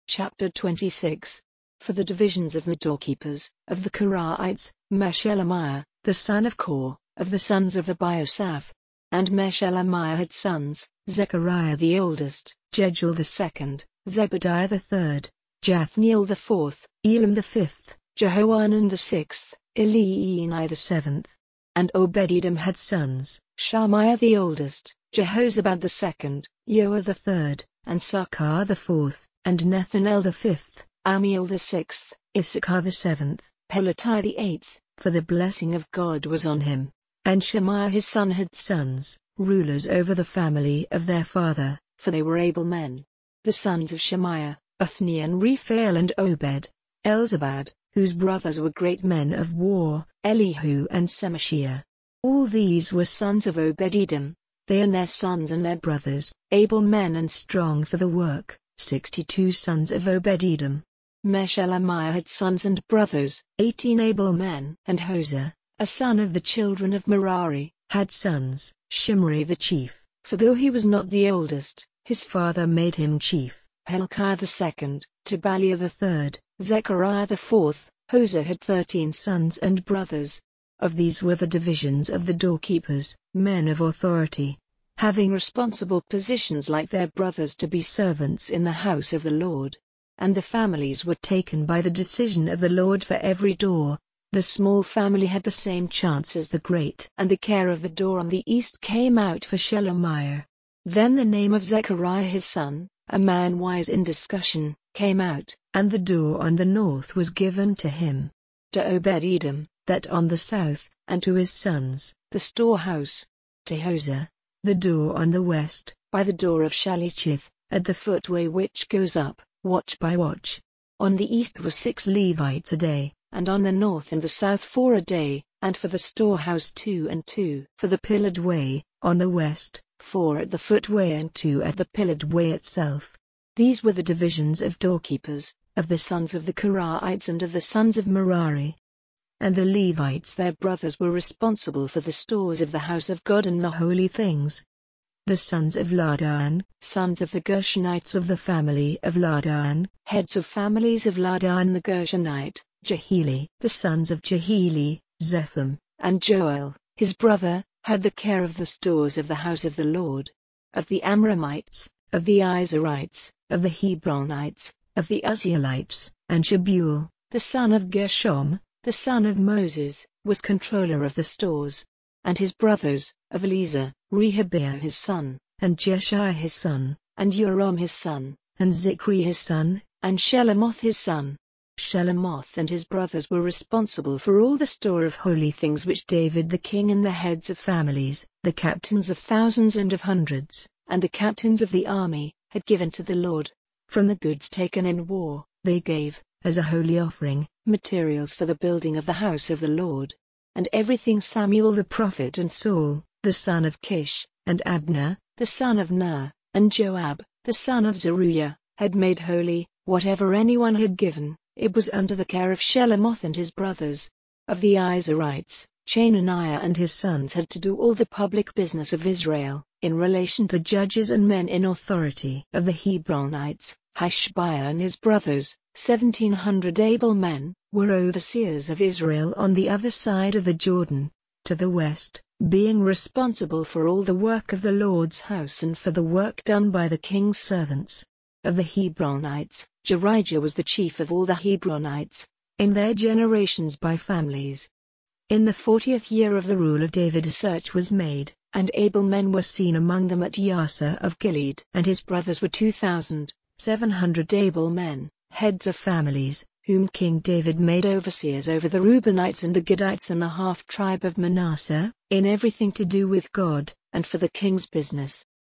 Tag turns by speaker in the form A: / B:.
A: Chapter 26. For the divisions of the doorkeepers, of the Korahites, Meshelemiah, the son of Kor, of the sons of Abiasaph. And Meshelemiah had sons, Zechariah the oldest, Jejuel the second, Zebadiah the third, Jathniel the fourth, Elam the fifth, Jehohanan the sixth, Elioenai the seventh. And Obed-Edom had sons, Shemaiah the oldest, Jehozabad the second, Joah the third, and Sakar the fourth, and Nethanel the fifth, Amiel the sixth, Issachar the seventh, Pelatiah the eighth, for the blessing of God was on him. And Shemaiah his son had sons, rulers over the family of their father, for they were able men. The sons of Shemaiah, Othniel, Rephael and Obed, Elzabad, whose brothers were great men of war, Elihu and Semachiah. All these were sons of Obed-Edom, they and their sons and their brothers, able men and strong for the work, 62 sons of Obed-Edom. Meshelemiah had sons and brothers, 18 able men. And Hosea, a son of the children of Merari, had sons, Shimri the chief, for though he was not the oldest, his father made him chief, Hilkiah the second, Tobaliah the third, Zechariah the fourth. Hosea had 13 sons and brothers. Of these were the divisions of the doorkeepers, men of authority, having responsible positions like their brothers to be servants in the house of the Lord. And the families were taken by the decision of the Lord for every door. The small family had the same chance as the great. And the care of the door on the east came out for Shelemiah. Then the name of Zechariah his son, a man wise in discussion, came out, and the door on the north was given to him. To Obed-Edom, that on the south, and to his sons, the storehouse. To Hosea, the door on the west, by the door of Shalechith, at the footway which goes up, watch by watch. On the east were 6 Levites a day, and on the north and the south 4 a day, and for the storehouse 2 and 2. For the pillared way, on the west, 4 at the footway and 2 at the pillared way itself. These were the divisions of doorkeepers, of the sons of the Korahites and of the sons of Merari. And the Levites their brothers were responsible for the stores of the house of God and the holy things. The sons of Ladan, sons of the Gershonites of the family of Ladan, heads of families of Ladan the Gershonite, Jehieli. The sons of Jehieli, Zetham, and Joel, his brother, had the care of the stores of the house of the Lord. Of the Amramites, of the Izharites, of the Hebronites, of the Uzzielites, and Shebuel, the son of Gershom, the son of Moses, was controller of the stores. And his brothers, of Eliezer, Rehabiah his son, and Jeshaiah his son, and Joram his son, and Zichri his son, and Shelomoth his son. Shelomoth and his brothers were responsible for all the store of holy things which David the king and the heads of families, the captains of thousands and of hundreds, and the captains of the army, had given to the Lord. From the goods taken in war, they gave, as a holy offering, materials for the building of the house of the Lord. And everything Samuel the prophet and Saul, the son of Kish, and Abner, the son of Ner, and Joab, the son of Zeruiah, had made holy, whatever anyone had given, it was under the care of Shelomoth and his brothers. Of the Izharites, Chenaniah and his sons had to do all the public business of Israel, in relation to judges and men in authority. Of the Hebronites, Hashabiah and his brothers, 1,700 able men, were overseers of Israel on the other side of the Jordan, to the west, being responsible for all the work of the Lord's house and for the work done by the king's servants. Of the Hebronites, Jerijah was the chief of all the Hebronites, in their generations by families. In the 40th year of the rule of David a search was made, and able men were seen among them at Yasser of Gilead. And his brothers were 2,700 able men, heads of families, whom King David made overseers over the Reubenites and the Gadites and the half-tribe of Manasseh, in everything to do with God, and for the king's business.